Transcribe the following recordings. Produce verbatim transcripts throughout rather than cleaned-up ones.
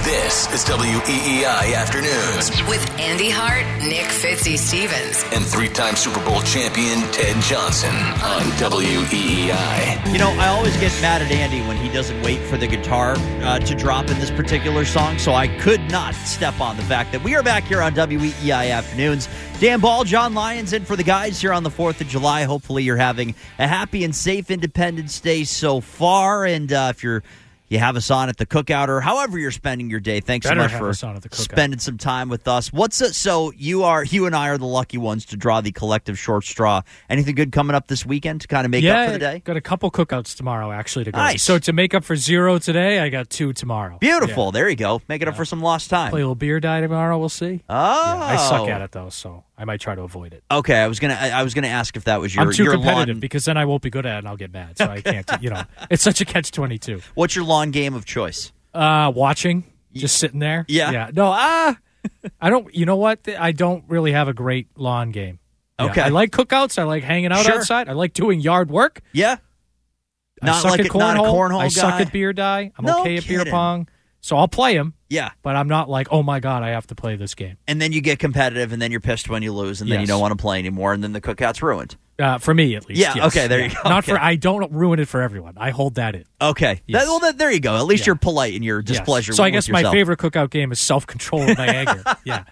This is W E E I Afternoons with Andy Hart, Nick Fitzy Stevens, and three-time Super Bowl champion Ted Johnson on W E E I. You know, I always get mad at Andy when he doesn't wait for the guitar uh, to drop in this particular song, so I could not step on the fact that we are back here on W E E I Afternoons. Dan Ball, John Lyons in for the guys here on the fourth of July. Hopefully you're having a happy and safe Independence Day so far, and uh, if you're You have us on at the cookout or however you're spending your day. Thanks Better so much for for spending some time with us. What's it? So you are, you and I are the lucky ones to draw the collective short straw. Anything good coming up this weekend to kind of make yeah, up for the day? Got a couple cookouts tomorrow actually to go. Nice. So to make up for zero today, I got two tomorrow. Beautiful. Yeah. There you go. Make it up yeah. for some lost time. Play a little beer die tomorrow. We'll see. Oh, yeah, I suck at it though, so I might try to avoid it. Okay, I was gonna, I, I was gonna ask if that was your. I'm too your competitive lawn... because then I won't be good at it and I'll get mad. So I can't. You know, it's such a catch twenty-two. What's your lawn game of choice? Uh, watching, just sitting there. Yeah. Yeah. No, ah, uh, I don't, you know what? I don't really have a great lawn game. Yeah, Okay. I like cookouts. I like hanging out Sure. outside. I like doing yard work. Yeah. I Not suck like at a, cornhole. not a cornhole I guy. suck at beer die. I'm No okay at beer kidding. pong. So I'll play them, Yeah. but I'm not like, oh my God, I have to play this game. And then you get competitive, and then you're pissed when you lose, and then you Yes. don't want to play anymore, and then the cookout's ruined. Uh, for me, at least. Yeah, yes. okay, there you Yeah. go. Not Okay. for, I don't ruin it for everyone. I hold that in. Okay. Yes. That, well, that, there you go. At least Yeah. you're polite in your Yes. displeasure. So I with guess my yourself. favorite cookout game is self-control of my anger. Yeah.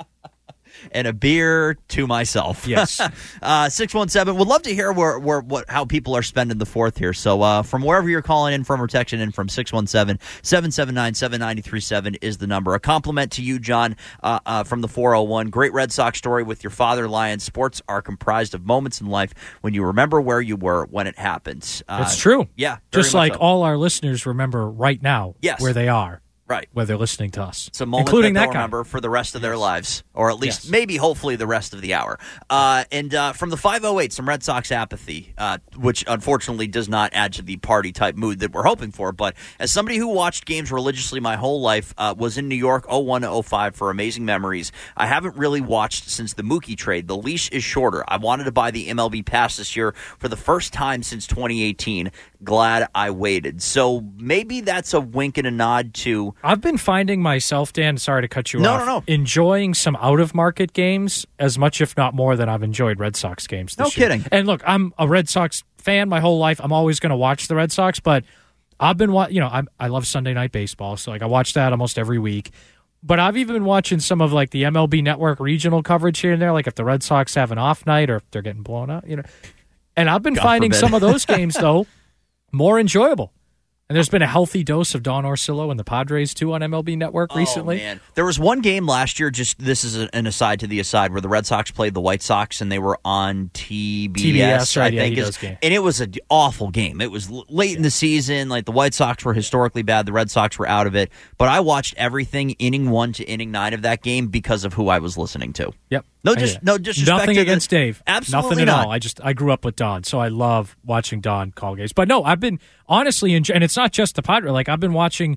And a beer to myself. Yes. uh, six one seven. Would love to hear where, where what how people are spending the fourth here. So uh, from wherever you're calling in from or texting in from, six one seven, seven seven nine, seven nine three seven is the number. A compliment to you, John, uh, uh, from the four oh one. Great Red Sox story with your father, Lion. Sports are comprised of moments in life when you remember where you were when it happened. Uh, It's true. Yeah. very Just much like so. all our listeners remember right now Yes. where they are. Right. Where they're listening to us. It's a moment including that they'll that guy. remember for the rest of their lives, or at least Yes. maybe, hopefully, the rest of the hour. Uh, and uh, from the five oh eight, some Red Sox apathy, uh, which unfortunately does not add to the party-type mood that we're hoping for. But as somebody who watched games religiously my whole life, uh, was in New York oh one to oh five for amazing memories, I haven't really watched since the Mookie trade. The leash is shorter. I wanted to buy the M L B Pass this year for the first time since twenty eighteen. Glad I waited. So maybe that's a wink and a nod to... I've been finding myself, Dan, sorry to cut you No, off, no, no. enjoying some out-of-market games as much, if not more, than I've enjoyed Red Sox games this No year. kidding. And look, I'm a Red Sox fan my whole life. I'm always going to watch the Red Sox, but I've been, wa- you know, I'm, I love Sunday Night Baseball, so like I watch that almost every week. But I've even been watching some of like the M L B Network regional coverage here and there, like if the Red Sox have an off night or if they're getting blown out, you know. And I've been God finding forbid. some of those games, though, more enjoyable. And there's been a healthy dose of Don Orsillo and the Padres, too, on M L B Network recently. Oh, man. There was one game last year, just this is an aside to the aside, where the Red Sox played the White Sox, and they were on T B S, T B S, right, I yeah, think. he is- does game. And it was an awful game. It was l- late in the season. Like, the White Sox were historically bad. The Red Sox were out of it. But I watched everything, inning one to inning nine of that game, because of who I was listening to. Yep. No, I just hear no it. disrespect Nothing to against the, Dave. Absolutely Nothing at not. all. I just I grew up with Don, so I love watching Don call games. But no, I've been honestly enjoy- and it's not just the Padres. Like I've been watching.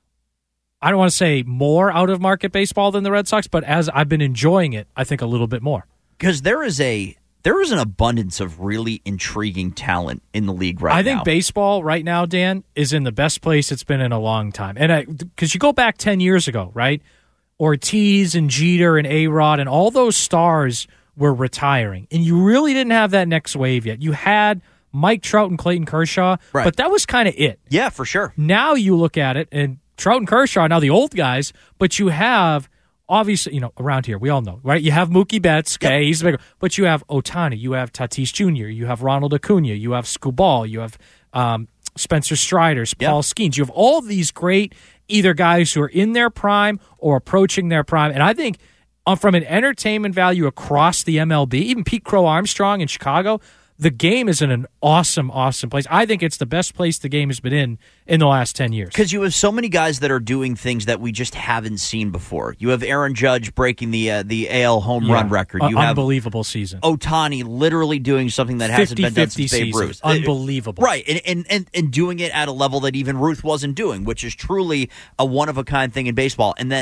I don't want to say more out of market baseball than the Red Sox, but as I've been enjoying it, I think a little bit more. Because there is a there is an abundance of really intriguing talent in the league right now. I think baseball right now, Dan, is in the best place it's been in a long time. And I because you go back ten years ago, right? Ortiz and Jeter and A-Rod and all those stars were retiring. And you really didn't have that next wave yet. You had Mike Trout and Clayton Kershaw, Right. but that was kind of it. Yeah, for sure. Now you look at it, and Trout and Kershaw are now the old guys, but you have, obviously, you know, around here, we all know, right? You have Mookie Betts, okay, Yep. he's the big one. But you have Ohtani, you have Tatis Junior, you have Ronald Acuna, you have Skubal, you have um, Spencer Strider, Paul Yep. Skeens. You have all these great either guys who are in their prime or approaching their prime. And I think uh, from an entertainment value across the M L B, even Pete Crow Armstrong in Chicago, the game is in an awesome, awesome place. I think it's the best place the game has been in in the last ten years. Because you have so many guys that are doing things that we just haven't seen before. You have Aaron Judge breaking the uh, the A L home Yeah. run record. You Uh, have unbelievable season. Ohtani literally doing something that hasn't been done fifty-fifty since Babe season. Ruth. Unbelievable. Right, and, and, and, and doing it at a level that even Ruth wasn't doing, which is truly a one-of-a-kind thing in baseball. And then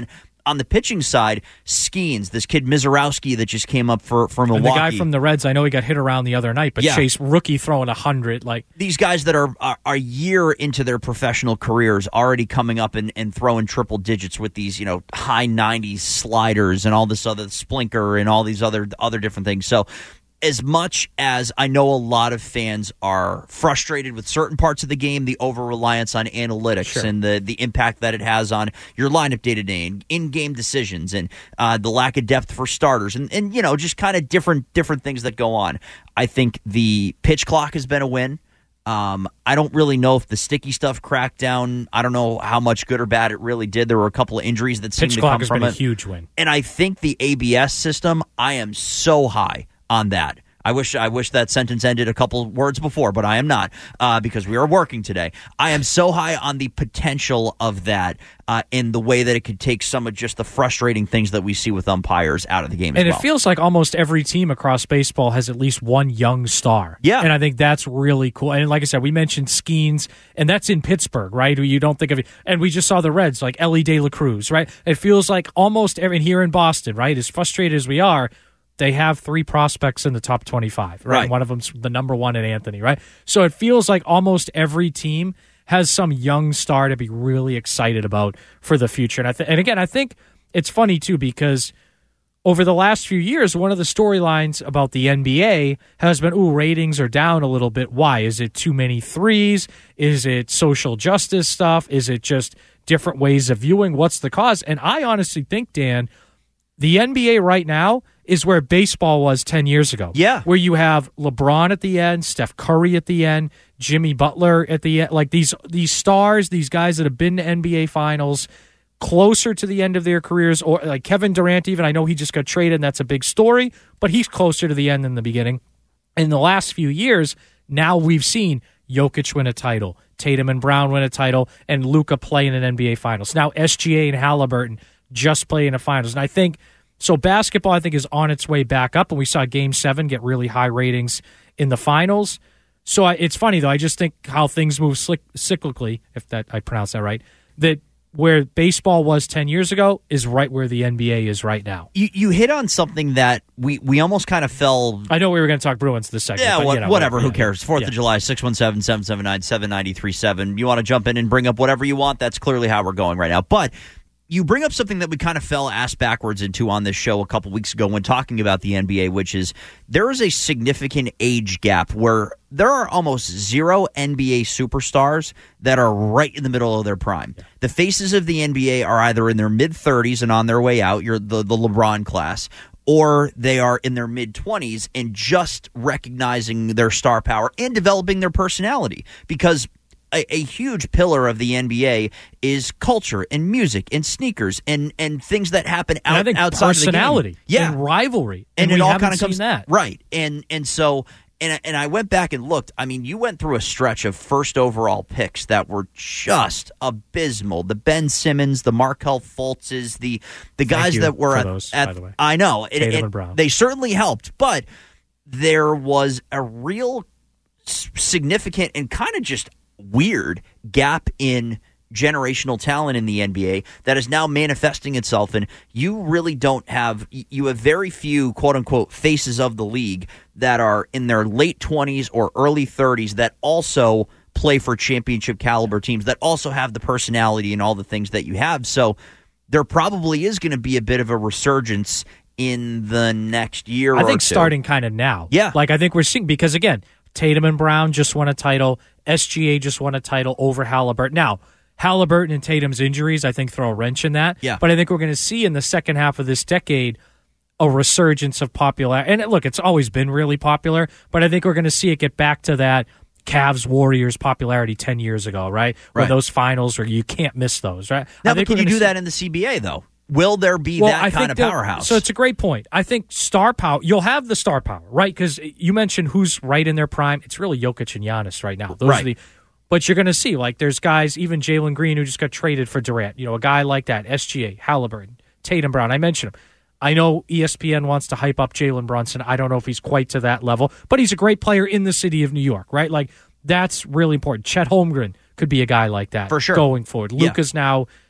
on the pitching side, Skeens, this kid Mizorowski that just came up for, for Milwaukee. And the guy from the Reds, I know he got hit around the other night, but Yeah. Chase, rookie throwing one hundred. Like, these guys that are, are a year into their professional careers already coming up and, and throwing triple digits with these, you know, high nineties sliders and all this other splinker and all these other other different things. So as much as I know a lot of fans are frustrated with certain parts of the game, the over-reliance on analytics Sure. and the, the impact that it has on your lineup day-to-day and in-game decisions and uh, the lack of depth for starters and, and you know, just kind of different different things that go on. I think the pitch clock has been a win. Um, I don't really know if the sticky stuff cracked down. I don't know how much good or bad it really did. There were a couple of injuries that seemed pitch to clock come has from been a it. huge win. And I think the A B S system, I am so high on that. I wish I wish that sentence ended a couple words before, but I am not uh, because we are working today. I am so high on the potential of that uh, in the way that it could take some of just the frustrating things that we see with umpires out of the game as And well. it feels like almost every team across baseball has at least one young star. Yeah. And I think that's really cool. And like I said, we mentioned Skeens, and that's in Pittsburgh, right? Who you don't think of it. And we just saw the Reds, like Ellie De La Cruz, right? It feels like almost every, and here in Boston, right? As frustrated as we are, they have three prospects in the top twenty-five, right? Right. And one of them's the number one in Anthony, right? So it feels like almost every team has some young star to be really excited about for the future. And I th- and again, I think it's funny too because over the last few years, one of the storylines about the N B A has been, ooh, ratings are down a little bit. Why? Is it too many threes? Is it social justice stuff? Is it just different ways of viewing? What's the cause? And I honestly think, Dan, the N B A right now is where baseball was ten years ago. Yeah. Where you have LeBron at the end, Steph Curry at the end, Jimmy Butler at the end. Like these these stars, these guys that have been to N B A finals closer to the end of their careers, or like Kevin Durant even. I know he just got traded, and that's a big story, but he's closer to the end than the beginning. In the last few years, now we've seen Jokic win a title, Tatum and Brown win a title, and Luka play in an N B A finals. Now S G A and Halliburton just play in the finals. And I think, so basketball, I think, is on its way back up, and we saw Game seven get really high ratings in the finals. So I, it's funny, though. I just think how things move slick, cyclically, if that I pronounce that right, that where baseball was ten years ago is right where the N B A is right now. You you hit on something that we, we almost kind of fell. I know we were going to talk Bruins this segment. Yeah, but, what, you know, whatever. yeah, Who cares? Fourth yeah. of July, six one seven, seven seven nine, seven nine three seven. You want to jump in and bring up whatever you want? That's clearly how we're going right now. But you bring up something that we kind of fell ass backwards into on this show a couple weeks ago when talking about the N B A, which is there is a significant age gap where there are almost zero N B A superstars that are right in the middle of their prime. Yeah. The faces of the N B A are either in their mid-thirties and on their way out, you're the, the LeBron class, or they are in their mid-twenties and just recognizing their star power and developing their personality. Because A, a huge pillar of the N B A is culture and music and sneakers and, and things that happen out, and I think outside personality of the game. Yeah. and rivalry. And, And, it we all haven't kind of comes seen that. right. And and so and and I went back and looked. I mean, you went through a stretch of first overall picks that were just abysmal. The Ben Simmons, the Markelle Fultzes, the the Thank guys you that were for at, those, at by the way. I know it, Tatum it- and Brown. they certainly helped, but there was a real s- significant and kind of just weird gap in generational talent in the N B A that is now manifesting itself, and you really don't have you have very few quote-unquote faces of the league that are in their late twenties or early thirties that also play for championship caliber teams, that also have the personality and all the things that you have. So there probably is going to be a bit of a resurgence in the next year I or think two. starting kind of now. Yeah. Like I think we're seeing, because again, Tatum and Brown just won a title. S G A just won a title over Halliburton. Now, Halliburton and Tatum's injuries, I think, throw a wrench in that. Yeah. But I think we're going to see in the second half of this decade a resurgence of popularity. And look, it's always been really popular, but I think we're going to see it get back to that Cavs Warriors popularity ten years ago, right? Where Right. those finals where you can't miss those, right? Now, I think but can we're you gonna do see- that in the C B A, though? Will there be Well, that I kind think of that- powerhouse? So it's a great point. I think star power, you'll have the star power, right? Because you mentioned who's right in their prime. It's really Jokic and Giannis right now. Those Right. are the, but you're going to see, like, there's guys, even Jalen Green, who just got traded for Durant. You know, a guy like that, S G A, Halliburton, Tatum Brown. I mentioned him. I know E S P N wants to hype up Jalen Brunson. I don't know if he's quite to that level, but he's a great player in the city of New York, right? Like, that's really important. Chet Holmgren could be a guy like that For sure. going forward. Yeah. Luka's now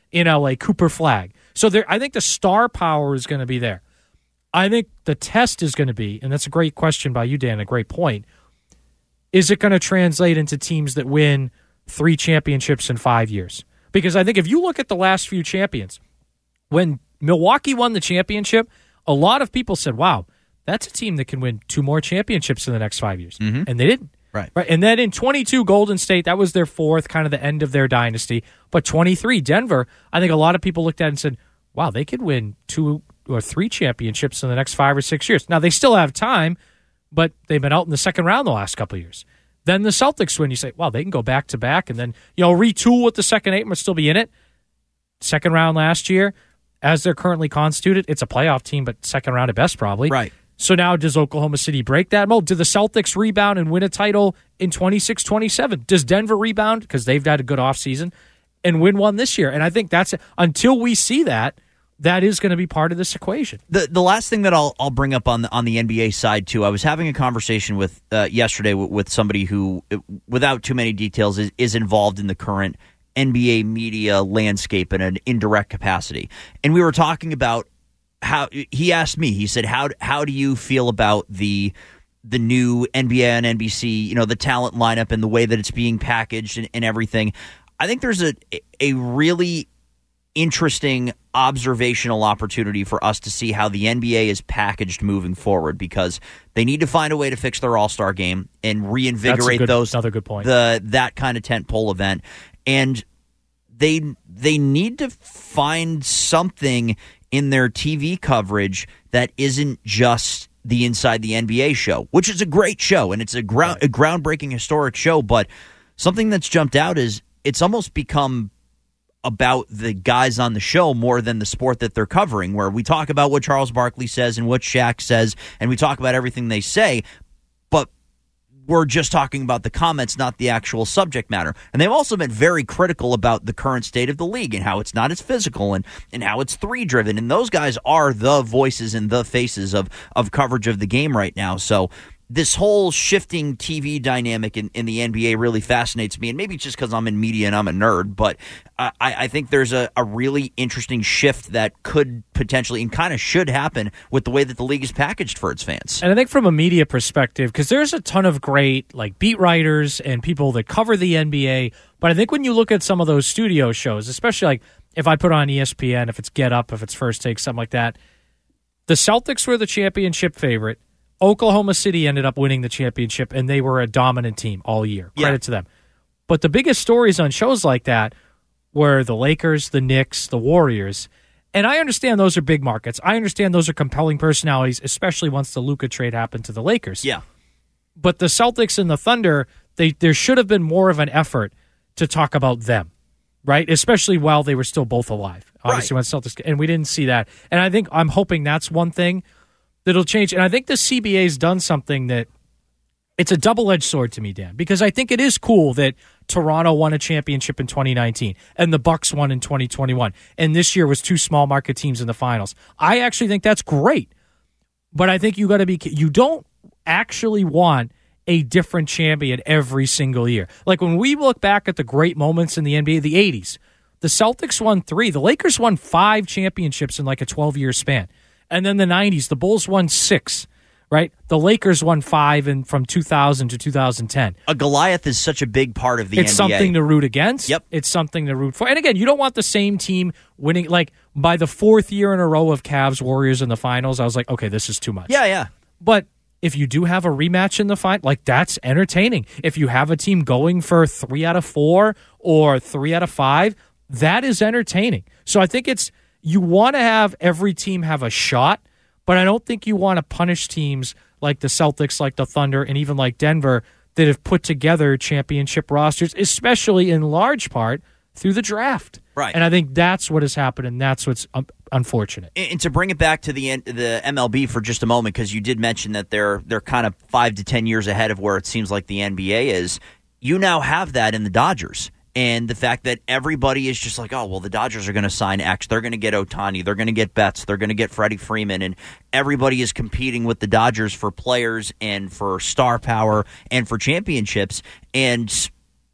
in L A, Cooper Flagg. So there, I think the star power is going to be there. I think the test is going to be, and that's a great question by you, Dan, a great point, is it going to translate into teams that win three championships in five years? Because I think if you look at the last few champions, when Milwaukee won the championship, a lot of people said, wow, that's a team that can win two more championships in the next five years. Mm-hmm. And they didn't. Right. Right. And then in twenty-two, Golden State, that was their fourth, kind of the end of their dynasty. But twenty-three, Denver, I think a lot of people looked at it and said, wow, they could win two or three championships in the next five or six years. Now, they still have time, but they've been out in the second round the last couple of years. Then the Celtics win. You say, wow, they can go back to back and then, you know, retool with the second eight and still be in it. Second round last year, as they're currently constituted, it's a playoff team, but second round at best probably. Right. So now does Oklahoma City break that mold? Do the Celtics rebound and win a title in twenty-six twenty-seven? Does Denver rebound, because they've had a good offseason, and win one this year? And I think that's until we see that, that is going to be part of this equation. The the last thing that I'll I'll bring up on the on the N B A side too, I was having a conversation with uh, yesterday with, with somebody who, without too many details, is, is involved in the current N B A media landscape in an indirect capacity, and we were talking about how he asked me. He said, "How how do you feel about the the new N B A and N B C? You know, the talent lineup and the way that it's being packaged and, and everything." I think there's a a really interesting observational opportunity for us to see how the N B A is packaged moving forward, because they need to find a way to fix their All-Star game and reinvigorate good, those another good point. the that kind of tentpole event, and they they need to find something in their T V coverage that isn't just the Inside the N B A show, which is a great show and it's a ground a groundbreaking historic show, but something that's jumped out is it's almost become about the guys on the show more than the sport that they're covering, where we talk about what Charles Barkley says and what Shaq says, and we talk about everything they say, but we're just talking about the comments, not the actual subject matter. And they've also been very critical about the current state of the league and how it's not as physical and, and how it's three-driven. And those guys are the voices and the faces of, of coverage of the game right now. So this whole shifting T V dynamic in, in the N B A really fascinates me, and maybe it's just because I'm in media and I'm a nerd, but I, I think there's a, a really interesting shift that could potentially and kind of should happen with the way that the league is packaged for its fans. And I think from a media perspective, because there's a ton of great like beat writers and people that cover the N B A, but I think when you look at some of those studio shows, especially like if I put on E S P N, if it's Get Up, if it's First Take, something like that, the Celtics were the championship favorite. Oklahoma City ended up winning the championship, and they were a dominant team all year. Credit yeah. to them. But the biggest stories on shows like that were the Lakers, the Knicks, the Warriors. And I understand those are big markets. I understand those are compelling personalities, especially once the Luka trade happened to the Lakers. Yeah. But the Celtics and the Thunder, they there should have been more of an effort to talk about them, right? Especially while they were still both alive. Obviously, right. when Celtics, and we didn't see that. And I think I'm hoping that's one thing that'll change. And I think the C B A's done something that it's a double-edged sword to me, Dan, because I think it is cool that Toronto won a championship in twenty nineteen and the Bucks won in twenty twenty-one. And this year was two small market teams in the finals. I actually think that's great. But I think you got to be, you don't actually want a different champion every single year. Like when we look back at the great moments in the N B A, the eighties, the Celtics won three. The Lakers won five championships in like a twelve-year span. And then the nineties, the Bulls won six, right? The Lakers won five in, from two thousand to two thousand ten. A Goliath is such a big part of the it's N B A. It's something to root against. Yep. It's something to root for. And again, you don't want the same team winning. Like by the fourth year in a row of Cavs Warriors in the finals, I was like, okay, this is too much. Yeah, yeah. But if you do have a rematch in the final, like that's entertaining. If you have a team going for three out of four or three out of five, that is entertaining. So I think it's, you want to have every team have a shot, but I don't think you want to punish teams like the Celtics, like the Thunder, and even like Denver that have put together championship rosters, especially in large part through the draft. Right. And I think that's what has happened, and that's what's um, unfortunate. And, and to bring it back to the the M L B for just a moment, because you did mention that they're they're kind of five to ten years ahead of where it seems like the N B A is. You now have that in the Dodgers. And the fact that everybody is just like, oh, well, the Dodgers are going to sign X. They're going to get Ohtani. They're going to get Betts. They're going to get Freddie Freeman. And everybody is competing with the Dodgers for players and for star power and for championships. And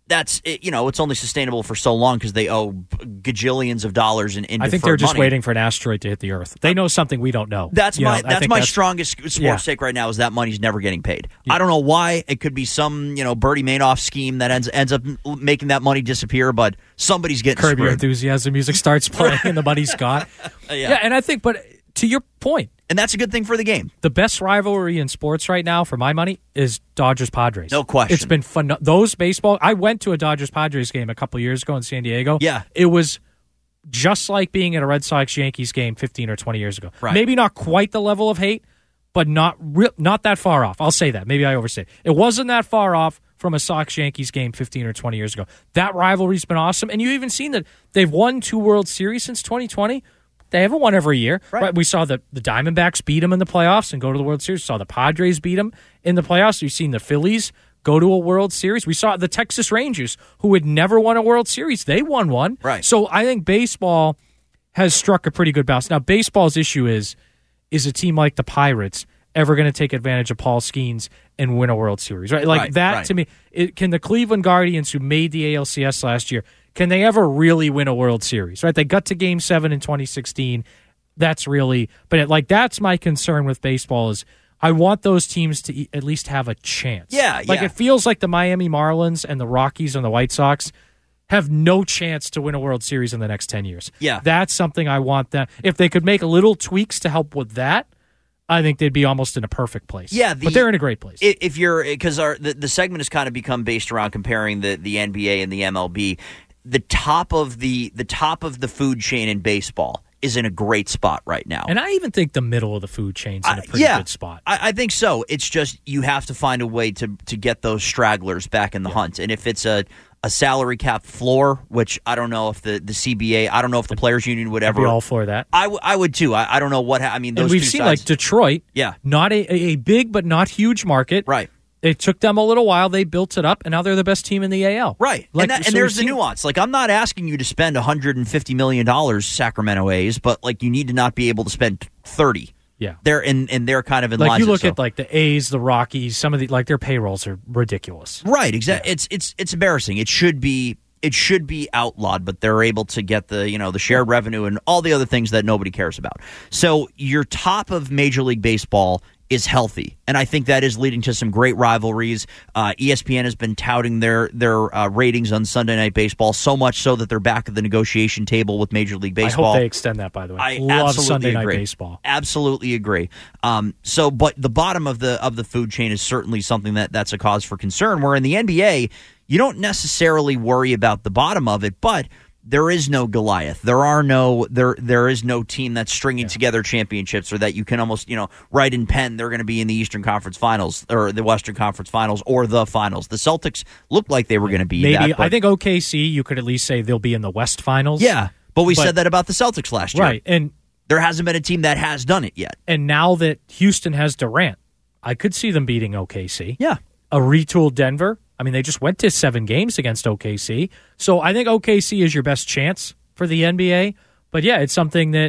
that's it, you know, it's only sustainable for so long because they owe gajillions of dollars in, in I think they're just money. waiting for an asteroid to hit the Earth. They know something we don't know. That's you my know, that's my that's, strongest sports yeah. take right now is that money's never getting paid. Yeah. I don't know why. It could be some you know Bertie Madoff scheme that ends ends up making that money disappear, but somebody's getting Curb Your screwed. Enthusiasm music starts playing and the money's gone. yeah. yeah, and I think, but to your point, and that's a good thing for the game. the best rivalry in sports right now, for my money, is Dodgers-Padres. No question. It's been fun. Those baseball... I went to a Dodgers-Padres game a couple years ago in San Diego. Yeah. It was just like being at a Red Sox-Yankees game fifteen or twenty years ago. Right. Maybe not quite the level of hate, but not re- not that far off. I'll say that. Maybe I overstate. It wasn't that far off from a Sox-Yankees game fifteen or twenty years ago. That rivalry's been awesome. And you even seen that they've won two World Series since twenty twenty. They haven't won every year. Right. Right? We saw the, the Diamondbacks beat them in the playoffs and go to the World Series. We saw the Padres beat them in the playoffs. We've seen the Phillies go to a World Series. We saw the Texas Rangers, who had never won a World Series. They won one. Right. So I think baseball has struck a pretty good balance. Now, baseball's issue is, is a team like the Pirates ever going to take advantage of Paul Skeens and win a World Series? Right? Like Right, that, right. to me, it, can the Cleveland Guardians, who made the A L C S last year, can they ever really win a World Series? Right? They got to Game seven in twenty sixteen. That's really, but it, like that's my concern with baseball is I want those teams to e- at least have a chance. Yeah, like yeah. it feels like the Miami Marlins and the Rockies and the White Sox have no chance to win a World Series in the next ten years. Yeah. That's something I want them. If they could make little tweaks to help with that, I think they'd be almost in a perfect place. Yeah, the- but they're in a great place. I- If you're because our the, the segment has kind of become based around comparing the, the N B A and the M L B. The top of the the top of the food chain in baseball is in a great spot right now. and I even think the middle of the food chain's in a I- pretty yeah, good spot. I, I think so. It's just you have to find a way to to get those stragglers back in the hunt. And if it's a, a salary cap floor, which I don't know if the, the C B A, I don't know if the Players Union would I'd ever. be all for that. I, w- I would too. I, I don't know what ha- I mean. Those And we've two seen sides, like Detroit, Yeah. not a, a a big but not huge market. right. It took them a little while. They built it up, and now they're the best team in the A L. Right. Like, and that, so and there's we've the seen- nuance. Like, I'm not asking you to spend one hundred fifty million dollars Sacramento A's, but, like, you need to not be able to spend thirty. Yeah. They're in, and they're kind of in Like line. you look so. at like the A's, the Rockies, some of the like their payrolls are ridiculous. Right, exactly. It's it's it's embarrassing. It should be it should be outlawed, but they're able to get the, you know, the shared revenue and all the other things that nobody cares about. So your top of Major League Baseball is healthy, and I think that is leading to some great rivalries. Uh, E S P N has been touting their their uh, ratings on Sunday Night Baseball, so much so that they're back at the negotiation table with Major League Baseball. I hope they extend that. By the way, I love absolutely Sunday Night agree. Baseball. Absolutely agree. Um, so, but the bottom of the of the food chain is certainly something that that's a cause for concern. Where in the N B A, you don't necessarily worry about the bottom of it, but there is no Goliath. There are no there. There is no team that's stringing together championships, or that you can almost you know write in pen. They're going to be in the Eastern Conference Finals or the Western Conference Finals or the Finals. The Celtics looked like they were going to be Maybe that, but- I think O K C. You could at least say they'll be in the West Finals. yeah. But we But- said that about the Celtics last year. right. And There hasn't been a team that has done it yet. and now that Houston has Durant, I could see them beating O K C. Yeah. A retooled Denver. I mean, they just went to seven games against O K C. So I think O K C is your best chance for the N B A. But yeah, it's something that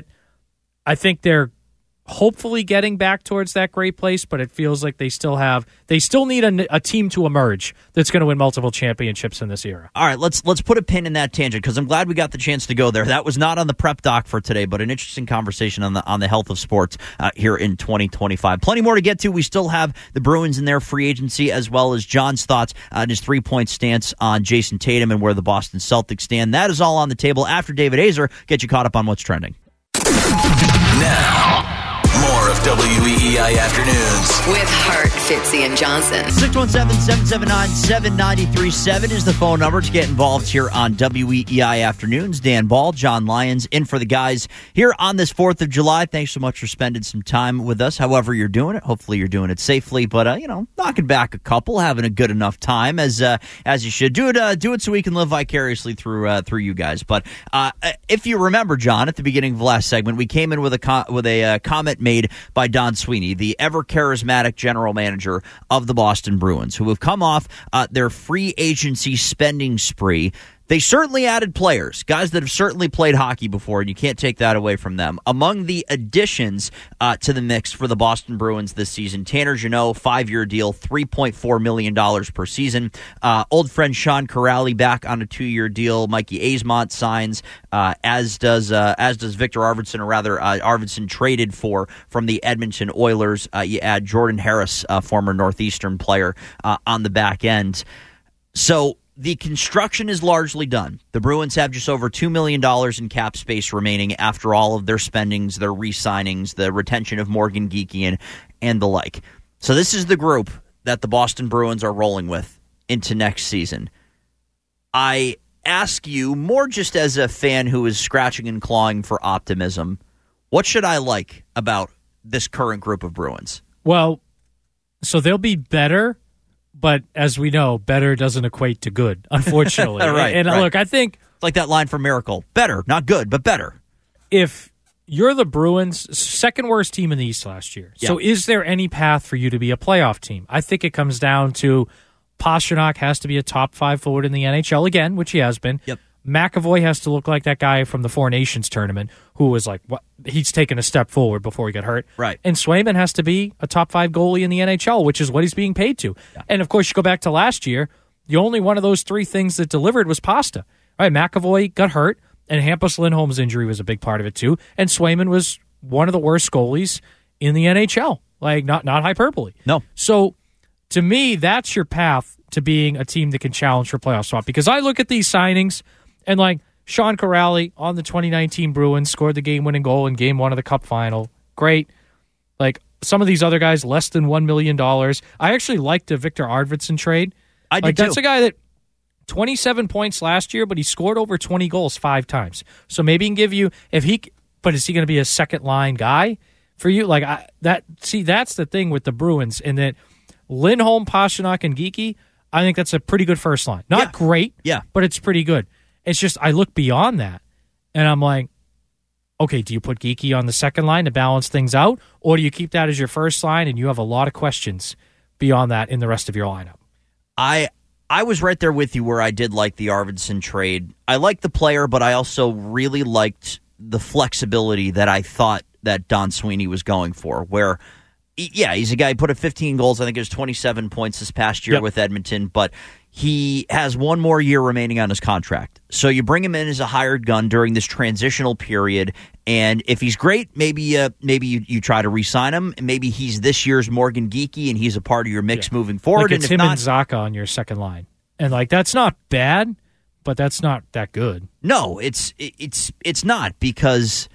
I think they're hopefully getting back towards that great place, but it feels like they still have, they still need a, a team to emerge that's going to win multiple championships in this era. All right, let's let's put a pin in that tangent because I'm glad we got the chance to go there. That was not on the prep doc for today, but an interesting conversation on the on the health of sports uh, here in twenty twenty-five. Plenty more to get to. We still have the Bruins in their free agency, as well as John's thoughts uh, and his three point stance on Jason Tatum and where the Boston Celtics stand. That is all on the table after David Azer gets you caught up on what's trending. Now, more of W E E I Afternoons. With Hart, Fitzy, and Johnson. six one seven, seven seven nine, seven nine three seven is the phone number to get involved here on W E E I Afternoons. Dan Ball, John Lyons, in for the guys here on this fourth of July. Thanks so much for spending some time with us, however you're doing it. Hopefully you're doing it safely, but, uh, you know, knocking back a couple, having a good enough time as uh, as you should. Do it uh, do it so we can live vicariously through uh, through you guys. But uh, if you remember, John, at the beginning of the last segment, we came in with a, co- with a uh, comment made by Don Sweeney, the ever-charismatic general manager of the Boston Bruins, who have come off uh, their free agency spending spree. They certainly added players, guys that have certainly played hockey before, and you can't take that away from them. Among the additions uh, to the mix for the Boston Bruins this season, Tanner Jeannot, five-year deal, three point four million dollars per season. Uh, old friend Sean Corrali back on a two-year deal. Mikey Easmont signs, uh, as does uh, as does Victor Arvidsson, or rather uh, Arvidsson traded for from the Edmonton Oilers. Uh, you add Jordan Harris, a former Northeastern player, uh, on the back end. So the construction is largely done. The Bruins have just over two million dollars in cap space remaining after all of their spendings, their re-signings, the retention of Morgan Geekian, and the like. So this is the group that the Boston Bruins are rolling with into next season. I ask you, more just as a fan who is scratching and clawing for optimism, what should I like about this current group of Bruins? Well, so they'll be better. But as we know, better doesn't equate to good, unfortunately. right, and right. Look, I think It's like that line from Miracle. Better, not good, but better. If you're the Bruins, second worst team in the East last year. Yeah. So is there any path for you to be a playoff team? I think it comes down to Pastrnak has to be a top five forward in the N H L again, which he has been. Yep. McAvoy has to look like that guy from the Four Nations tournament who was like, what? He's taken a step forward before he got hurt. Right. And Swayman has to be a top five goalie in the N H L, which is what he's being paid to. Yeah. And of course, you go back to last year, the only one of those three things that delivered was Pasta. All right, McAvoy got hurt, and Hampus Lindholm's injury was a big part of it too. And Swayman was one of the worst goalies in the N H L. Like, not not hyperbole. No. So, to me, that's your path to being a team that can challenge for playoff spot. Because I look at these signings, and like Sean Corrali on the twenty nineteen Bruins scored the game-winning goal in Game One of the Cup Final. Great. Like some of these other guys, less than one million dollars. I actually liked the Victor Arvidsson trade. I did like, too. That's a guy that twenty-seven points last year, but he scored over twenty goals five times. So maybe he can give you if he. But is he going to be a second line guy for you? Like I, that. See, that's the thing with the Bruins, in that Lindholm, Pastrnak, and Geekie. I think that's a pretty good first line. Not Yeah. great, Yeah. but it's pretty good. It's just I look beyond that, and I'm like, okay, do you put Geekie on the second line to balance things out, or do you keep that as your first line and you have a lot of questions beyond that in the rest of your lineup? I I was right there with you where I did like the Arvidsson trade. I liked the player, but I also really liked the flexibility that I thought that Don Sweeney was going for, where, yeah, he's a guy who put up fifteen goals. I think it was twenty-seven points this past year Yep. with Edmonton, but he has one more year remaining on his contract. So you bring him in as a hired gun during this transitional period, and if he's great, maybe uh, maybe you, you try to re-sign him. Maybe he's this year's Morgan Geekie, and he's a part of your mix Yeah. moving forward. Like it's and if him not, and Zaka on your second line, and like that's not bad, but that's not that good. No, it's it's it's not, because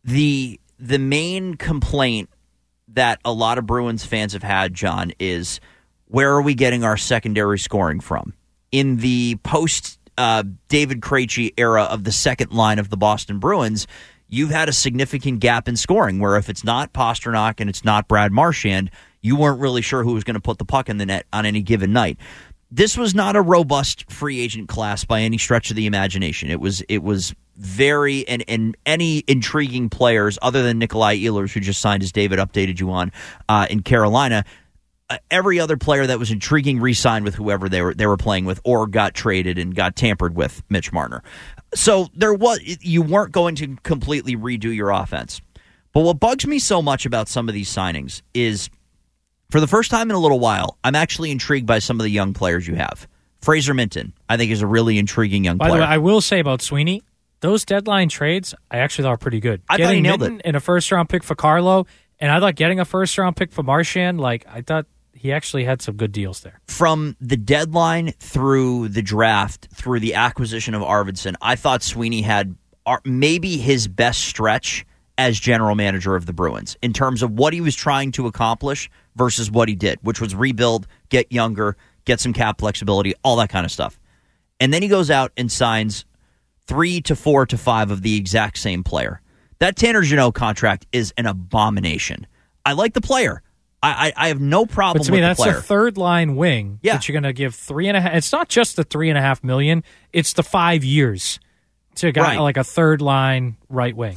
the the main complaint that a lot of Bruins fans have had, John, is where are we getting our secondary scoring from? In the post uh, David Krejci era of the second line of the Boston Bruins, you've had a significant gap in scoring where if it's not Pastrnak and it's not Brad Marchand, you weren't really sure who was going to put the puck in the net on any given night. This was not a robust free agent class by any stretch of the imagination. It was it was very and, and any intriguing players other than Nikolai Ehlers, who just signed, as David updated you on, uh, in Carolina. Uh, every other player that was intriguing re-signed with whoever they were they were playing with, or got traded and got tampered with. Mitch Marner. So there was you weren't going to completely redo your offense. But what bugs me so much about some of these signings is, for the first time in a little while, I'm actually intrigued by some of the young players you have. Fraser Minton, I think, is a really intriguing young By player. the way, I will say about Sweeney, those deadline trades, I actually thought were pretty good. I getting thought he nailed Minton it. and a first round pick for Carlo, and I thought getting a first round pick for Marchand, like I thought he actually had some good deals there. From the deadline through the draft, through the acquisition of Arvidsson, I thought Sweeney had ar- maybe his best stretch as general manager of the Bruins in terms of what he was trying to accomplish versus what he did, which was rebuild, get younger, get some cap flexibility, all that kind of stuff. And then he goes out and signs three to four to five of the exact same player. That Tanner Jeannot contract is an abomination. I like the player. I, I, I have no problem But to with me, the that's player. a third line wing Yeah. that you're going to give three and a half. It's not just the three and a half million; it's the five years to get Right. like a third line right wing.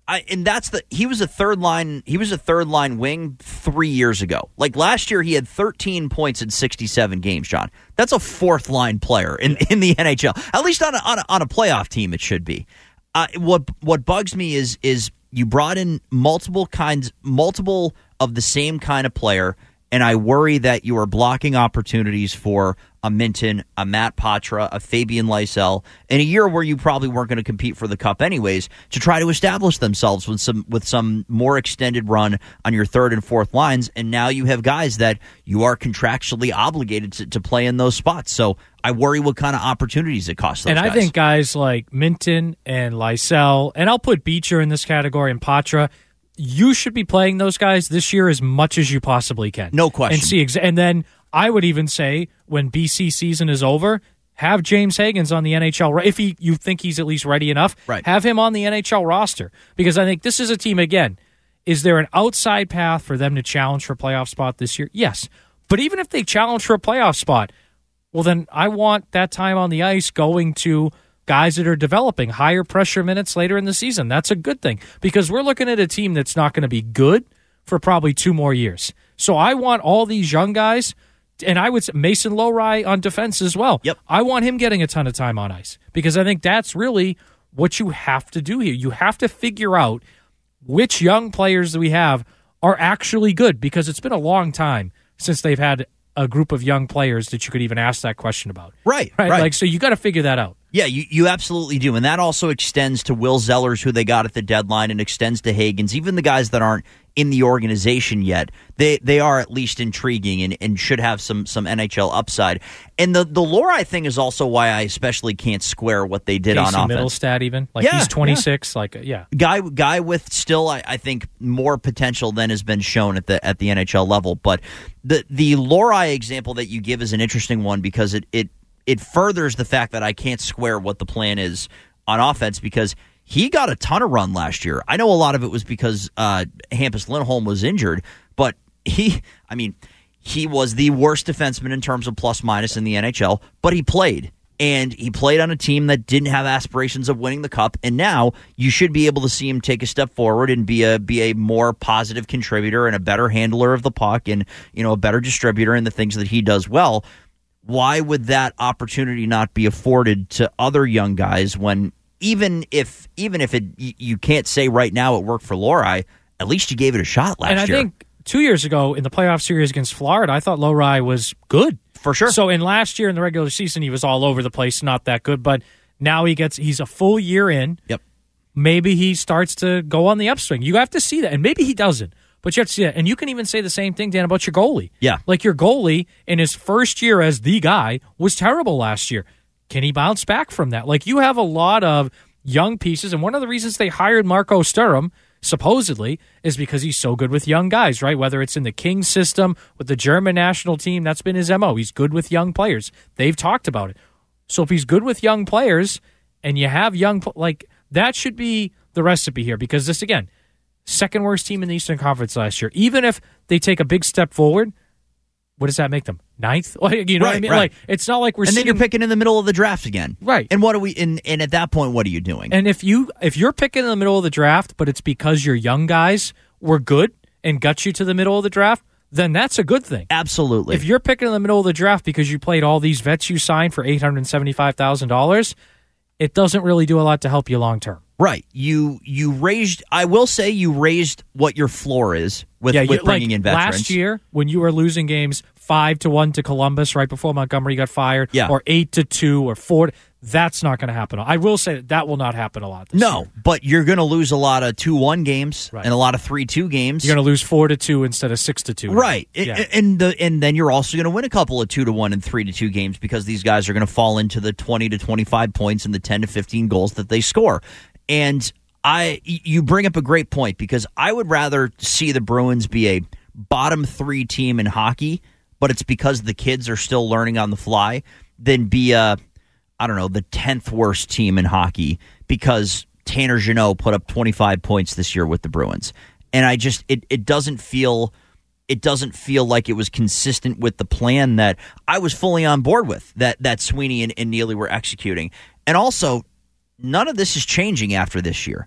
I, and that's the he was a third line he was a third line wing three years ago. Like last year, he had thirteen points in sixty-seven games. John, that's a fourth line player in, in the N H L. At least on a, on a, on a playoff team, it should be. Uh, what what bugs me is is you brought in multiple kinds, multiple of the same kind of player, and I worry that you are blocking opportunities for a Minton, a Matt Patra, a Fabian Lysell, in a year where you probably weren't going to compete for the Cup anyways, to try to establish themselves with some with some more extended run on your third and fourth lines. And now you have guys that you are contractually obligated to, to play in those spots. So I worry what kind of opportunities it costs those and guys. I think guys like Minton and Lysell, and I'll put Beecher in this category, and Patra, you should be playing those guys this year as much as you possibly can. No question. And see, exa- and then I would even say when B C season is over, have James Higgins on the N H L. If he, you think he's at least ready enough, right. have him on the N H L roster. Because I think this is a team, again, is there an outside path for them to challenge for a playoff spot this year? Yes. But even if they challenge for a playoff spot, well, then I want that time on the ice going to guys that are developing higher pressure minutes later in the season. That's a good thing because we're looking at a team that's not going to be good for probably two more years. So I want all these young guys, and I would say Mason Lowry on defense as well. Yep. I want him getting a ton of time on ice because I think that's really what you have to do here. You have to figure out which young players that we have are actually good because it's been a long time since they've had a group of young players that you could even ask that question about. Right, Right. right. Like, so you got to figure that out. Yeah, you, you absolutely do. And that also extends to Will Zellers, who they got at the deadline, and extends to Higgins. Even the guys that aren't in the organization yet, they they are at least intriguing and, and should have some some N H L upside. And the, the Lowry thing is also why I especially can't square what they did Casey on offense. Middlestat even. Like Yeah, he's twenty-six. Yeah. Like, yeah. Guy guy with still, I, I think, more potential than has been shown at the at the N H L level. But the the Lowry example that you give is an interesting one because it it it furthers the fact that I can't square what the plan is on offense because he got a ton of run last year. I know a lot of it was because uh, Hampus Lindholm was injured, but he, I mean, he was the worst defenseman in terms of plus minus in the N H L, but he played. And he played on a team that didn't have aspirations of winning the Cup, and now you should be able to see him take a step forward and be a be a more positive contributor and a better handler of the puck and, you know, a better distributor in the things that he does well. Why would that opportunity not be afforded to other young guys when even if even if it you can't say right now it worked for Lowry, at least you gave it a shot last year. And I year. think two years ago in the playoff series against Florida, I thought Lowry was good. For sure. So in last year in the regular season, he was all over the place, not that good. But now he gets he's a full year in. Yep. Maybe he starts to go on the upswing. You have to see that, and maybe he doesn't. But you have to see that. And you can even say the same thing, Dan, about your goalie. Yeah. Like your goalie in his first year as the guy was terrible last year. Can he bounce back from that? Like you have a lot of young pieces, and one of the reasons they hired Marco Sturm, supposedly, is because he's so good with young guys, right? Whether it's in the Kings system, with the German national team, that's been his M O. He's good with young players. They've talked about it. So if he's good with young players, and you have young, like, that should be the recipe here, because this, again, second worst team in the Eastern Conference last year. Even if they take a big step forward, what does that make them? Ninth? Like, you know right, what I mean? Right. Like, it's not like we're and sitting, then you're picking in the middle of the draft again. Right. And what do we and, and at that point, what are you doing? And if you if you're picking in the middle of the draft, but it's because your young guys were good and got you to the middle of the draft, then that's a good thing. Absolutely. If you're picking in the middle of the draft because you played all these vets you signed for eight hundred seventy-five thousand dollars, it doesn't really do a lot to help you long term. Right. You you raised, I will say you raised what your floor is with, Yeah, with you- bringing like in veterans. last year, when you were losing games five to one to Columbus right before Montgomery got fired, Yeah. or eight to two or four, that's not going to happen. I will say that, that will not happen a lot this No, year. but you're going to lose a lot of two one games Right. and a lot of three two games. You're going to lose four to two instead of six to two. Right. Yeah. And, and the and then you're also going to win a couple of two to one and three to two games because these guys are going to fall into the twenty to twenty-five points and the ten to fifteen goals that they score. And I you bring up a great point because I would rather see the Bruins be a bottom three team in hockey, but it's because the kids are still learning on the fly, than be a, I don't know, the tenth worst team in hockey because Tanner Jeannot put up twenty-five points this year with the Bruins. And I just, it, it doesn't feel, it doesn't feel like it was consistent with the plan that I was fully on board with, that, that Sweeney and, and Neely were executing. And also, none of this is changing after this year.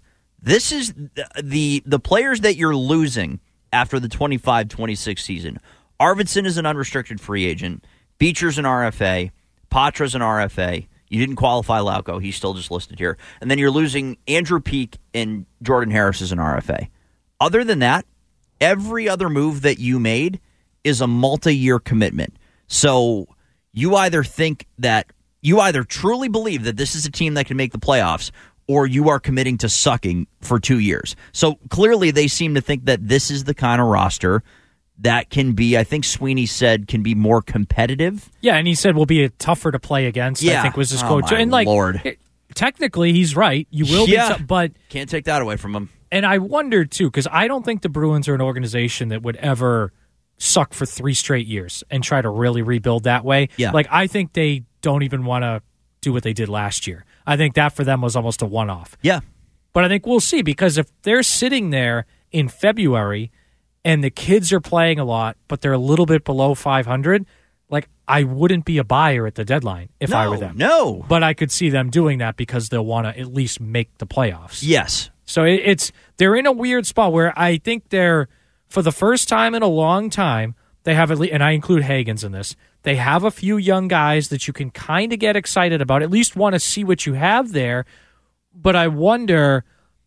This is the, the the players that you're losing after the twenty-five twenty-six season. Arvidsson is an unrestricted free agent. Beecher's an R F A. Patra's an R F A. You didn't qualify Lauko. He's still just listed here. And then you're losing Andrew Peeke and Jordan Harris as an R F A. Other than that, every other move that you made is a multi-year commitment. So you either think that you either truly believe that this is a team that can make the playoffs, or you are committing to sucking for two years. So clearly they seem to think that this is the kind of roster that can be, I think Sweeney said, can be more competitive. Yeah, and he said will be tougher to play against, yeah. I think was his oh quote. My and like, Lord. It, technically, he's right. You will yeah. be, t- but can't take that away from him. And I wondered, too, because I don't think the Bruins are an organization that would ever suck for three straight years and try to really rebuild that way. Yeah. Like, I think they don't even want to do what they did last year. I think that for them was almost a one-off. Yeah. But I think we'll see, because if they're sitting there in February and the kids are playing a lot, but they're a little bit below five hundred, like, I wouldn't be a buyer at the deadline if no, I were them. No. But I could see them doing that because they'll want to at least make the playoffs. Yes. So it, it's they're in a weird spot where I think they're, for the first time in a long time, they have at least, and I include Hagens in this, they have a few young guys that you can kind of get excited about, at least want to see what you have there. But I wonder,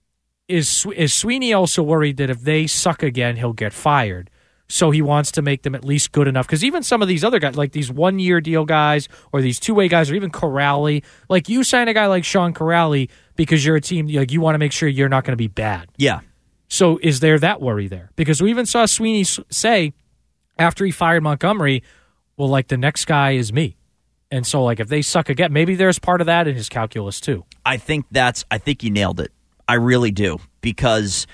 is is Sweeney also worried that if they suck again, he'll get fired? So he wants to make them at least good enough. Because even some of these other guys, like these one-year deal guys or these two-way guys, or even Corrali, like you sign a guy like Sean Corrali because you're a team, like you want to make sure you're not going to be bad. Yeah. So is there that worry there? Because we even saw Sweeney say after he fired Montgomery, well, like the next guy is me. And so like if they suck again, maybe there's part of that in his calculus too. I think that's, I think you nailed it. I really do. Because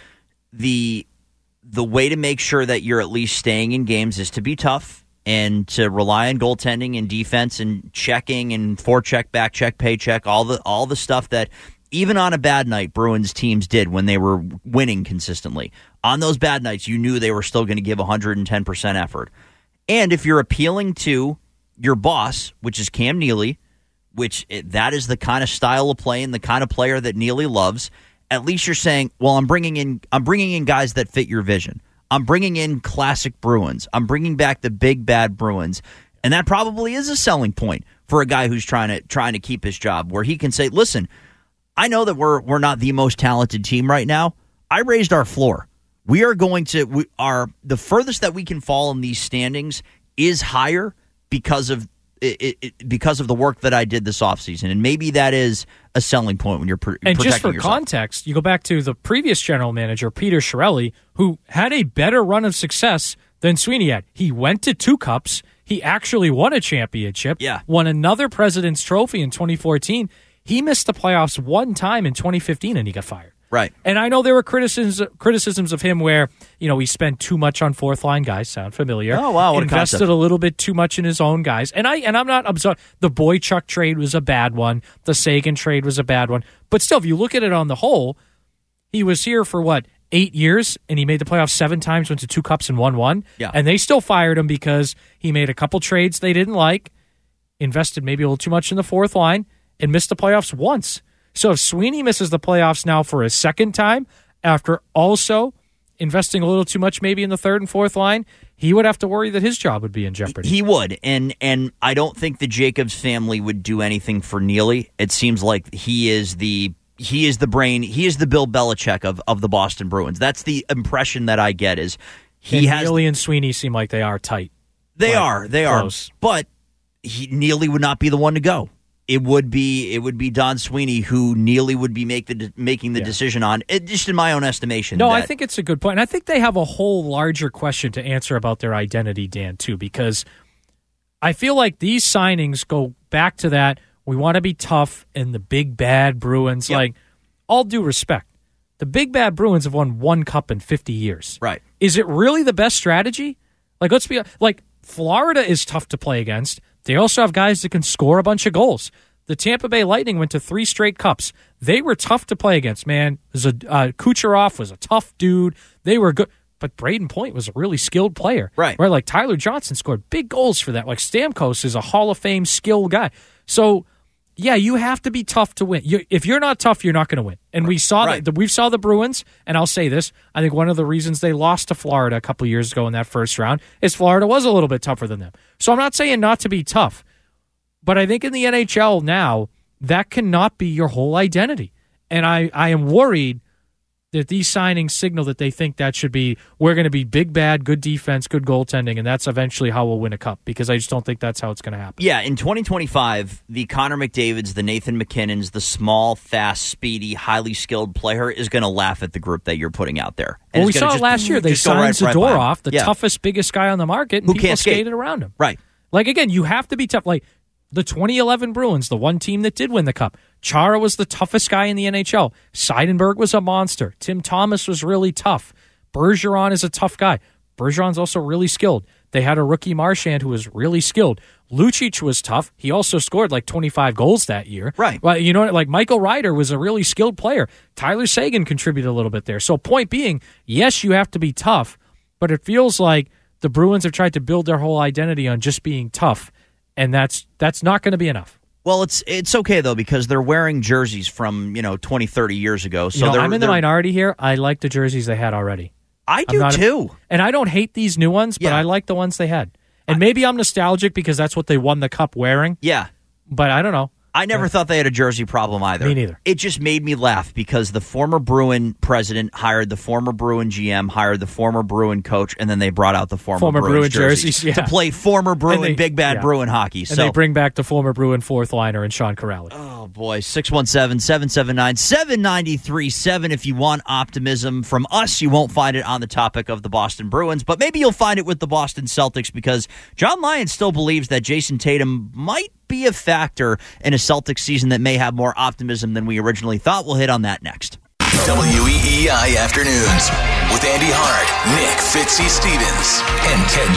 the the way to make sure that you're at least staying in games is to be tough and to rely on goaltending and defense and checking and forecheck, back check, paycheck, all the all the stuff that even on a bad night Bruins teams did when they were winning consistently. On those bad nights, you knew they were still going to give one hundred ten percent effort. And if you're appealing to your boss, which is Cam Neely, which that is the kind of style of play and the kind of player that Neely loves, at least you're saying, well, I'm bringing in I'm bringing in guys that fit your vision. I'm bringing in classic Bruins. I'm bringing back the big bad Bruins. And that probably is a selling point for a guy who's trying to trying to keep his job, where he can say, listen, I know that we're we're not the most talented team right now. I raised our floor. We are going to we are the furthest that we can fall in these standings is higher because of It, it, because of the work that I did this offseason. And maybe that is a selling point when you're pr- and protecting just for yourself. Context, you go back to the previous general manager, Peter Chiarelli, who had a better run of success than Sweeney had. He went to two cups. He actually won a championship. Yeah. Won another President's Trophy in twenty fourteen. He missed the playoffs one time in twenty fifteen, and he got fired. Right. And I know there were criticisms criticisms of him where, you know, he spent too much on fourth line guys. Sound familiar? Oh, wow, what a Invested concept. a little bit too much in his own guys. And I and I'm not absurd. The Boychuk trade was a bad one. The Sagan trade was a bad one. But still, if you look at it on the whole, he was here for what, eight years, and he made the playoffs seven times, went to two cups and won one. Yeah. And they still fired him because he made a couple trades they didn't like, invested maybe a little too much in the fourth line, and missed the playoffs once. So if Sweeney misses the playoffs now for a second time, after also investing a little too much maybe in the third and fourth line, he would have to worry that his job would be in jeopardy. He would, and and I don't think the Jacobs family would do anything for Neely. It seems like he is the he is the brain, he is the Bill Belichick of, of the Boston Bruins. That's the impression that I get. Is he and has Neely and Sweeney seem like they are tight. they like, are they close. are, but he, Neely would not be the one to go. It would be it would be Don Sweeney who Neely would be make the de- making the Yeah. decision on. It, just in my own estimation. No, that, I think it's a good point. And I think they have a whole larger question to answer about their identity, Dan, too, because I feel like these signings go back to that we want to be tough and the big bad Bruins. Yep. Like, all due respect, the big bad Bruins have won one cup in fifty years. Right. Is it really the best strategy? Like, let's be like, Florida is tough to play against. They also have guys that can score a bunch of goals. The Tampa Bay Lightning went to three straight cups. They were tough to play against, man. Was a, uh, Kucherov was a tough dude. They were good. But Braden Point was a really skilled player. Right. Where, like, Tyler Johnson scored big goals for that. Like, Stamkos is a Hall of Fame skilled guy. So yeah, you have to be tough to win. You, if you're not tough, you're not going to win. And we saw Right. the, we saw the Bruins, and I'll say this: I think one of the reasons they lost to Florida a couple years ago in that first round is Florida was a little bit tougher than them. So I'm not saying not to be tough, but I think in the N H L now that cannot be your whole identity, and I, I am worried that these signings signal that they think that should be, we're going to be big, bad, good defense, good goaltending, and that's eventually how we'll win a cup, because I just don't think that's how it's going to happen. Yeah, in twenty twenty-five, the Connor McDavids, the Nathan McKinnons, the small, fast, speedy, highly skilled player is going to laugh at the group that you're putting out there. And Well, we it's gonna saw it just- last year. They just go signed right- right by him. Zadorov, the Yeah. toughest, biggest guy on the market, and Who people can't skate. skated around him. Right. Like, again, you have to be tough. Like, the twenty eleven Bruins, the one team that did win the cup, Chara was the toughest guy in the N H L. Seidenberg was a monster. Tim Thomas was really tough. Bergeron is a tough guy. Bergeron's also really skilled. They had a rookie Marchand who was really skilled. Lucic was tough. He also scored like twenty-five goals that year. Right. Well, you know, like Michael Ryder was a really skilled player. Tyler Seguin contributed a little bit there. So point being, yes, you have to be tough, but it feels like the Bruins have tried to build their whole identity on just being tough, and that's that's not going to be enough. Well, it's it's okay, though, because they're wearing jerseys from, you know, twenty, thirty years ago. So You know, they're, I'm in the they're- minority here. I like the jerseys they had already. I I'm do, not a- too. And I don't hate these new ones, but Yeah. I like the ones they had. And maybe I'm nostalgic because that's what they won the cup wearing, Yeah. but I don't know. I never thought they had a jersey problem either. Me neither. It just made me laugh because the former Bruin president hired the former Bruin G M, hired the former Bruin coach, and then they brought out the former, Former Bruins Bruin jerseys, yeah. to play former Bruin they- big bad yeah. Bruin hockey. And So they bring back the former Bruin fourth liner and Sean Corrali. oh boy, six one seven, seven seven nine, seven nine three seven. If you want optimism from us, you won't find it on the topic of the Boston Bruins, but maybe you'll find it with the Boston Celtics because John Lyons still believes that Jason Tatum might be a factor in a Celtics season that may have more optimism than we originally thought. We'll hit on that next. W E E I Afternoons with Andy Hart, Nick Fitzy Stevens, and Ted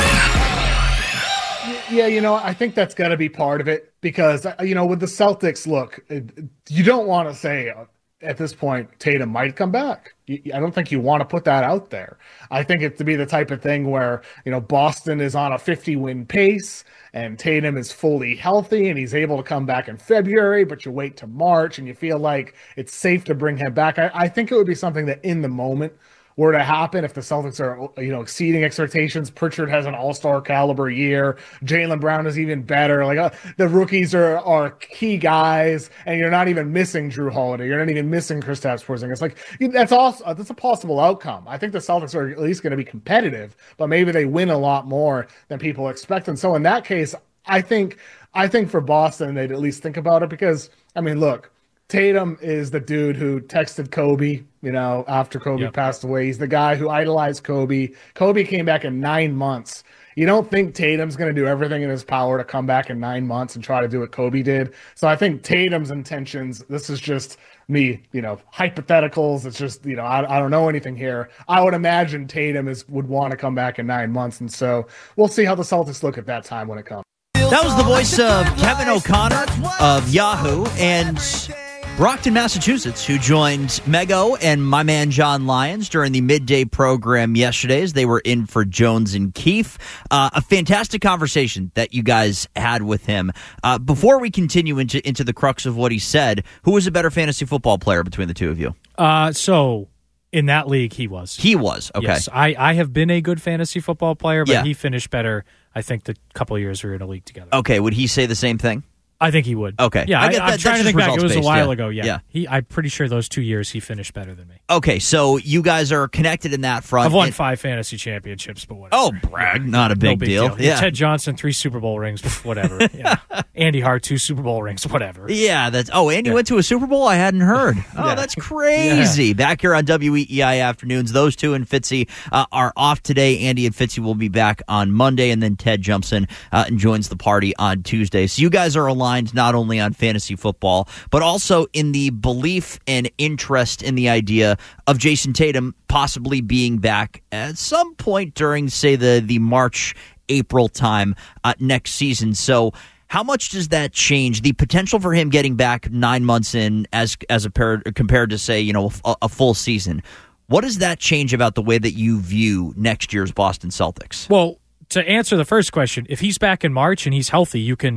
Johnson. Yeah, you know, I think that's got to be part of it because, you know, with the Celtics, look, you don't want to say uh, at this point Tatum might come back. I don't think you want to put that out there. I think it to be the type of thing where, you know, Boston is on a fifty-win pace and Tatum is fully healthy and he's able to come back in February, but you wait to March and you feel like it's safe to bring him back. I, I think it would be something that in the moment were to happen if the Celtics are, you know, exceeding expectations. Pritchard has an all-star caliber year. Jaylen Brown is even better. Like uh, the rookies are are key guys, and you're not even missing Drew Holiday. You're not even missing Kristaps Porzingis. Like that's also that's a possible outcome. I think the Celtics are at least going to be competitive, but maybe they win a lot more than people expect. And so in that case, I think I think for Boston they'd at least think about it because I mean, look. Tatum is the dude who texted Kobe, you know, after Kobe Yep. passed away. He's the guy who idolized Kobe. Kobe came back in nine months. You don't think Tatum's going to do everything in his power to come back in nine months and try to do what Kobe did. So I think Tatum's intentions, this is just me, you know, hypotheticals. It's just, you know, I, I don't know anything here. I would imagine Tatum is would want to come back in nine months. And so we'll see how the Celtics look at that time when it comes. That was the voice of Kevin O'Connor of Yahoo and Brockton, Massachusetts, who joined Mego and my man John Lyons during the midday program yesterday as they were in for Jones and Keefe. Uh, a fantastic conversation that you guys had with him. Uh, before we continue into, into the crux of what he said, who was a better fantasy football player between the two of you? Uh, so in that league, he was. He was. Okay. Yes, I, I have been a good fantasy football player, but Yeah. he finished better, I think, the couple of years we were in a league together. Okay. Would he say the same thing? I think he would. Okay. Yeah, I I get I, that. I'm trying That's to think just back. It was a results-based, while yeah. ago. Yeah. Yeah. He, I'm pretty sure those two years he finished better than me. Okay. So you guys are connected in that front. I've won And- five fantasy championships, but whatever. Oh, brag. Not a No big, deal. Yeah. Yeah. Ted Johnson, three Super Bowl rings, whatever. Yeah. Andy Hart, two Super Bowl rings, whatever. Yeah, that's. Oh, Andy Yeah. went to a Super Bowl? I hadn't heard. Oh, Yeah. that's crazy. Back here on W E E I Afternoons, those two and Fitzy uh, are off today. Andy and Fitzy will be back on Monday, and then Ted jumps in uh, and joins the party on Tuesday. So you guys are aligned not only on fantasy football, but also in the belief and interest in the idea of Jason Tatum possibly being back at some point during, say, the, the March, April time uh, next season. So how much does that change the potential for him getting back nine months in as as a pair, compared to, say, you know, a, a full season? What does that change about the way that you view next year's Boston Celtics? Well, to answer the first question, if he's back in March and he's healthy, you can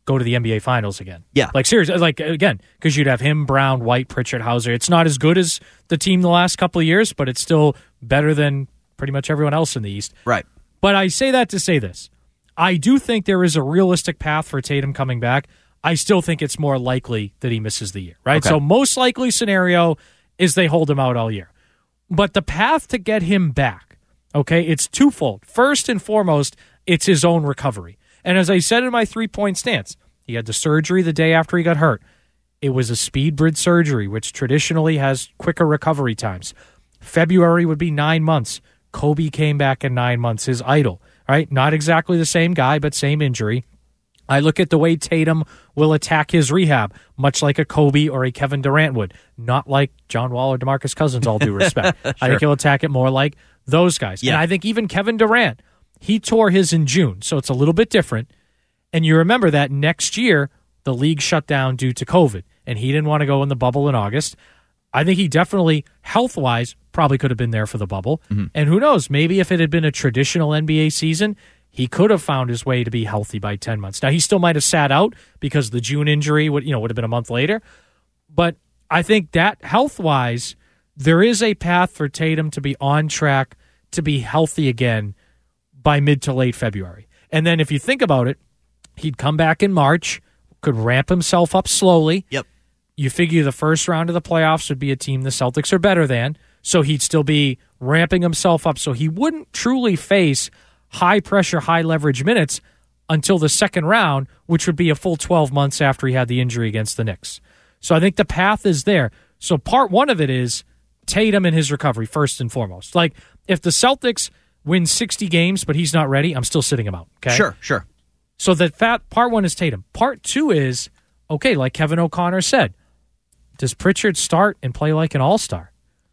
go to the N B A Finals again. Yeah. Like, seriously, like, again, because you'd have him, Brown, White, Pritchard, Hauser. It's not as good as the team the last couple of years, but it's still better than pretty much everyone else in the East. Right. But I say that to say this. I do think there is a realistic path for Tatum coming back. I still think it's more likely that he misses the year, right? Okay. So most likely scenario is they hold him out all year. But the path to get him back, okay, it's twofold. First and foremost, it's his own recovery. And as I said in my three-point stance, he had the surgery the day after he got hurt. It was a speed bridge surgery, which traditionally has quicker recovery times. February would be nine months. Kobe came back in nine months, his idol, right? Not exactly the same guy, but same injury. I look at the way Tatum will attack his rehab, much like a Kobe or a Kevin Durant would, not like John Wall or DeMarcus Cousins, all due respect. Sure. I think he'll attack it more like those guys. Yeah. And I think even Kevin Durant, he tore his in June, so it's a little bit different. And you remember that next year, the league shut down due to COVID, and he didn't want to go in the bubble in August. I think he definitely, health-wise, probably could have been there for the bubble. Mm-hmm. And who knows, maybe if it had been a traditional N B A season, he could have found his way to be healthy by ten months. Now, he still might have sat out because the June injury would, you know, would have been a month later. But I think that health-wise, there is a path for Tatum to be on track to be healthy again by mid to late February. And then if you think about it, he'd come back in March, could ramp himself up slowly. Yep. You figure the first round of the playoffs would be a team the Celtics are better than, so he'd still be ramping himself up, so he wouldn't truly face high-pressure, high-leverage minutes until the second round, which would be a full twelve months after he had the injury against the Knicks. So I think the path is there. So part one of it is Tatum and his recovery, first and foremost. Like, if the Celtics win sixty games, but he's not ready, I'm still sitting him out. Okay? Sure, sure. So that fat, part one is Tatum. Part two is, okay, like Kevin O'Connor said, does Pritchard start and play like an all-star?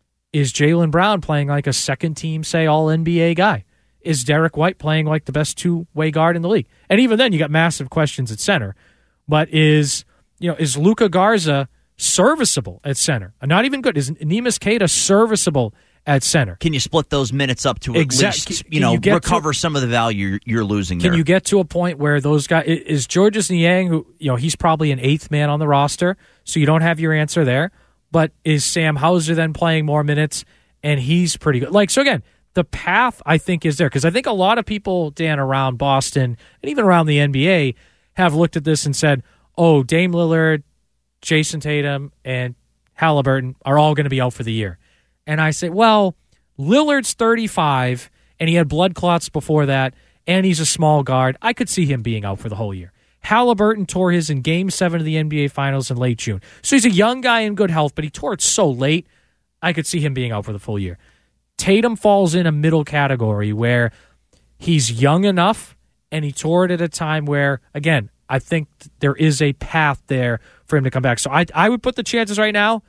Is Jaylen Brown playing like a second-team, say, all-N B A guy? Is Derek White playing like the best two-way guard in the league? And even then, you got massive questions at center. But is, you know, is Luka Garza serviceable at center? Not even good. Is Neemias Queta serviceable at center? Can you split those minutes up to at Exact- least, can- you can know, you get recover to- some of the value you're, you're losing Can there? you get to a point where those guys, is Georges Niang, who, you know, he's probably an eighth man on the roster, so you don't have your answer there. But is Sam Hauser then playing more minutes? And he's pretty good. Like, so again, the path, I think, is there. Because I think a lot of people, Dan, around Boston and even around the N B A have looked at this and said, oh, Dame Lillard, Jason Tatum, and Halliburton are all going to be out for the year. And I say, well, Lillard's thirty-five, and he had blood clots before that, and he's a small guard. I could see him being out for the whole year. Halliburton tore his in Game seven of the N B A Finals in late June. So he's a young guy in good health, but he tore it so late, I could see him being out for the full year. Tatum falls in a middle category where he's young enough, and he tore it at a time where, again, I think there is a path there for him to come back. So I, I would put the chances right now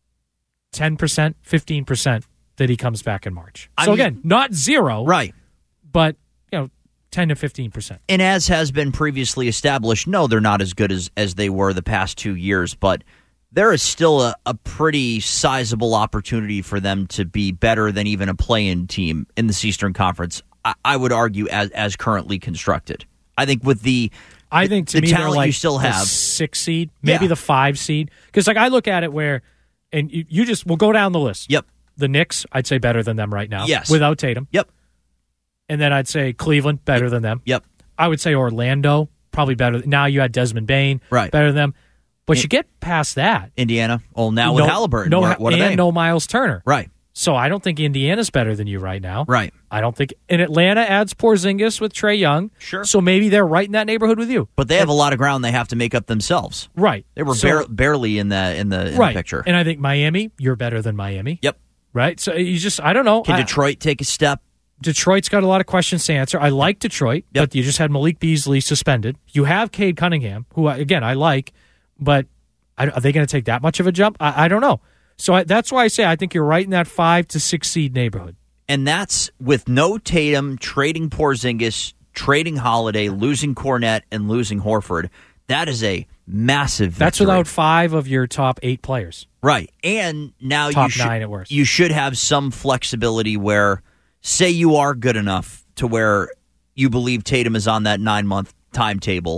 ten percent, fifteen percent that he comes back in March. I So mean- again, not zero, Right. but you know, ten to fifteen percent. And as has been previously established, no, they're not as good as, as they were the past two years, but there is still a, a pretty sizable opportunity for them to be better than even a play-in team in this Eastern Conference, I, I would argue, as as currently constructed. I think with the I think to the me they're talent like you still the have, six seed, maybe Yeah. the five seed. Because like I look at it where, and you, you just we'll go down the list. Yep. The Knicks, I'd say better than them right now. Yes. Without Tatum. Yep. And then I'd say Cleveland, better than them. Yep. I would say Orlando, probably better. Now you had Desmond Bain, Right. better than them. But you get past that. Indiana. Well, now with no, Halliburton, no, what, what are and they? no Miles Turner. Right. So I don't think Indiana's better than you right now. Right. I don't think. And Atlanta adds Porzingis with Trae Young. Sure. So maybe they're right in that neighborhood with you. But they have a lot of ground they have to make up themselves. Right. They were So- bar- barely in the in the, in right. the picture. And I think Miami, you're better than Miami. Yep. Right. So you just, I don't know. Can I- Detroit take a step? Detroit's got a lot of questions to answer. I like Detroit, Yep. but you just had Malik Beasley suspended. You have Cade Cunningham, who, I- again, I like, but I, are they going to take that much of a jump? I, I don't know. So I, that's why I say I think you're right in that five to six seed neighborhood. And that's with no Tatum, trading Porzingis, trading Holiday, losing Cornette, and losing Horford. That is a massive victory. That's without five of your top eight players. Right. And now Top you should, nine at worst. you should have some flexibility where, say you are good enough to where you believe Tatum is on that nine-month timetable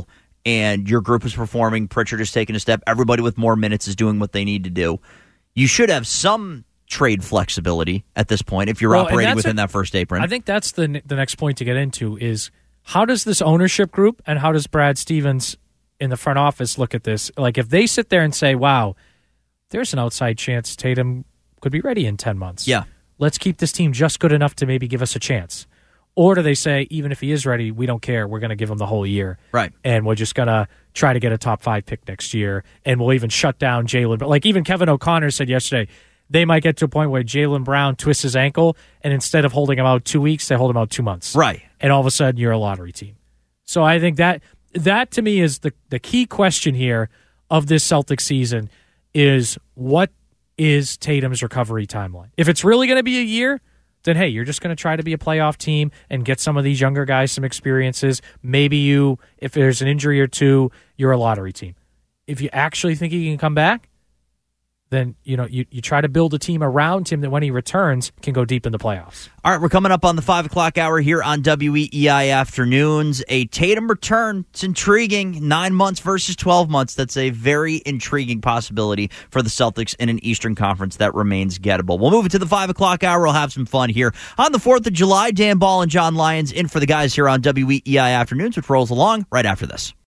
and your group is performing, Pritchard is taking a step, everybody with more minutes is doing what they need to do, you should have some trade flexibility at this point if you're well, operating within a, that first apron. I think that's the the next point to get into is how does this ownership group and how does Brad Stevens in the front office look at this? Like if they sit there and say, wow, there's an outside chance Tatum could be ready in ten months. Yeah. Let's keep this team just good enough to maybe give us a chance. Or do they say, even if he is ready, we don't care. We're going to give him the whole year. Right. And we're just going to try to get a top five pick next year. And we'll even shut down Jaylen. But like even Kevin O'Connor said yesterday, they might get to a point where Jaylen Brown twists his ankle, and instead of holding him out two weeks, they hold him out two months. Right. And all of a sudden, you're a lottery team. So I think that that to me is the, the key question here of this Celtics season is what is Tatum's recovery timeline? If it's really going to be a year, then hey, you're just going to try to be a playoff team and get some of these younger guys some experiences. Maybe you, if there's an injury or two, you're a lottery team. If you actually think he can come back, then you know you, you try to build a team around him that when he returns can go deep in the playoffs. All right, we're coming up on the five o'clock hour here on W E E I Afternoons. A Tatum return. It's intriguing. Nine months versus twelve months. That's a very intriguing possibility for the Celtics in an Eastern Conference that remains gettable. We'll move it to the five o'clock hour. We'll have some fun here on the fourth of July. Dan Ball and John Lyons in for the guys here on W E E I Afternoons, which rolls along right after this.